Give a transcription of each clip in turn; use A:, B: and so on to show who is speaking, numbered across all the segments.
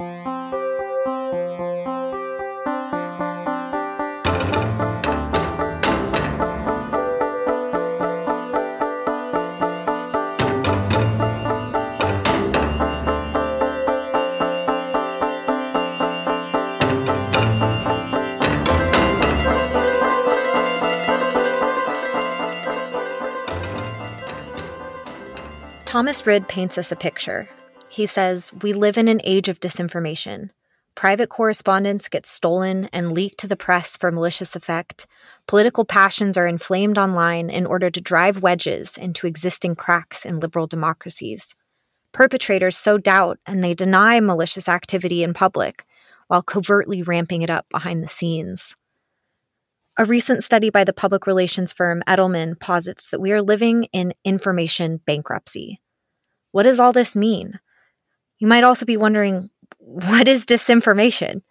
A: Thomas Rid paints us a picture. He says, "We live in an age of disinformation. Private correspondence gets stolen and leaked to the press for malicious effect. Political passions are inflamed online in order to drive wedges into existing cracks in liberal democracies. Perpetrators sow doubt and they deny malicious activity in public, while covertly ramping it up behind the scenes." A recent study by the public relations firm Edelman posits that we are living in information bankruptcy. What does all this mean? You might also be wondering, what is disinformation?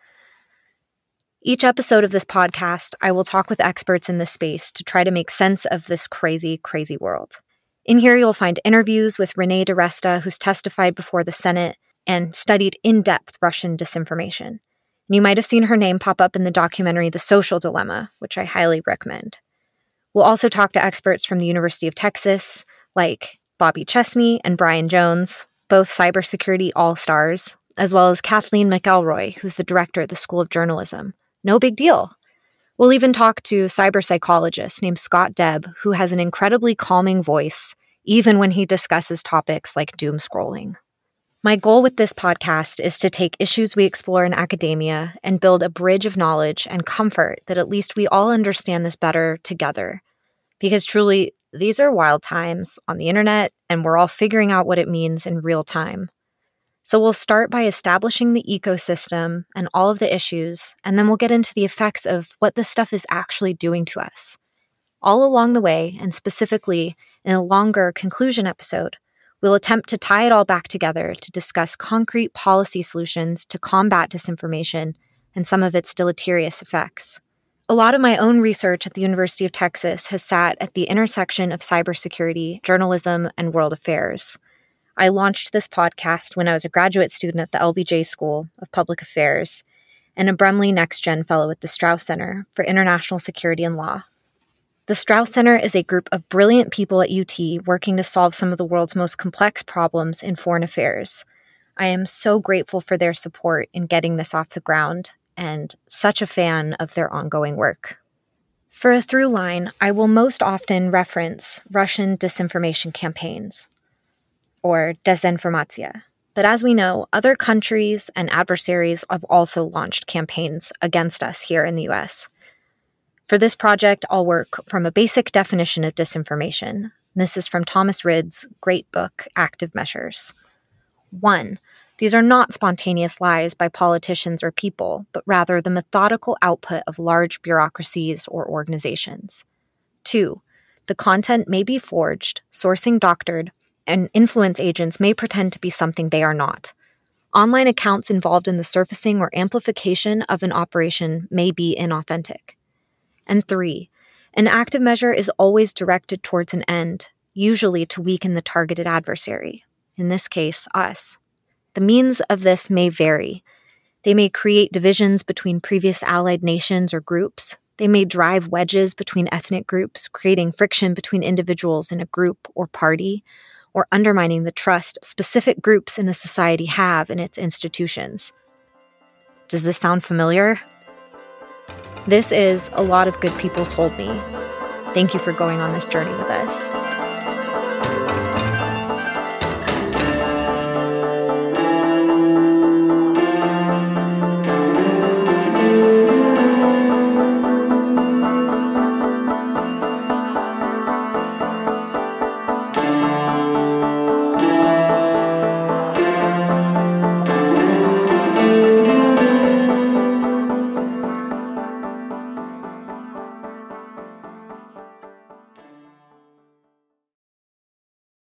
A: Each episode of this podcast, I will talk with experts in this space to try to make sense of this crazy, crazy world. In here, you'll find interviews with Renee DiResta, who's testified before the Senate and studied in-depth Russian disinformation. You might have seen her name pop up in the documentary The Social Dilemma, which I highly recommend. We'll also talk to experts from the University of Texas, like Bobby Chesney and Brian Jones, both cybersecurity all-stars, as well as Kathleen McElroy, who's the director of the School of Journalism. No big deal. We'll even talk to a cyber psychologist named Scott Debb, who has an incredibly calming voice, even when he discusses topics like doom scrolling. My goal with this podcast is to take issues we explore in academia and build a bridge of knowledge and comfort that at least we all understand this better together. Because truly, these are wild times on the internet, and we're all figuring out what it means in real time. So we'll start by establishing the ecosystem and all of the issues, and then we'll get into the effects of what this stuff is actually doing to us. All along the way, and specifically in a longer conclusion episode, we'll attempt to tie it all back together to discuss concrete policy solutions to combat disinformation and some of its deleterious effects. A lot of my own research at the University of Texas has sat at the intersection of cybersecurity, journalism, and world affairs. I launched this podcast when I was a graduate student at the LBJ School of Public Affairs and a Bremley Next Gen Fellow at the Strauss Center for International Security and Law. The Strauss Center is a group of brilliant people at UT working to solve some of the world's most complex problems in foreign affairs. I am so grateful for their support in getting this off the ground and such a fan of their ongoing work. For a through line, I will most often reference Russian disinformation campaigns, or desinformatia. But as we know, other countries and adversaries have also launched campaigns against us here in the US. For this project, I'll work from a basic definition of disinformation. This is from Thomas Rid's great book, Active Measures. 1. These are not spontaneous lies by politicians or people, but rather the methodical output of large bureaucracies or organizations. 2. The content may be forged, sourcing doctored, and influence agents may pretend to be something they are not. Online accounts involved in the surfacing or amplification of an operation may be inauthentic. And 3, an active measure is always directed towards an end, usually to weaken the targeted adversary, in this case, us. The means of this may vary. They may create divisions between previous allied nations or groups. They may drive wedges between ethnic groups, creating friction between individuals in a group or party, or undermining the trust specific groups in a society have in its institutions. Does this sound familiar? This is A Lot of Good People Told Me. Thank you for going on this journey with us.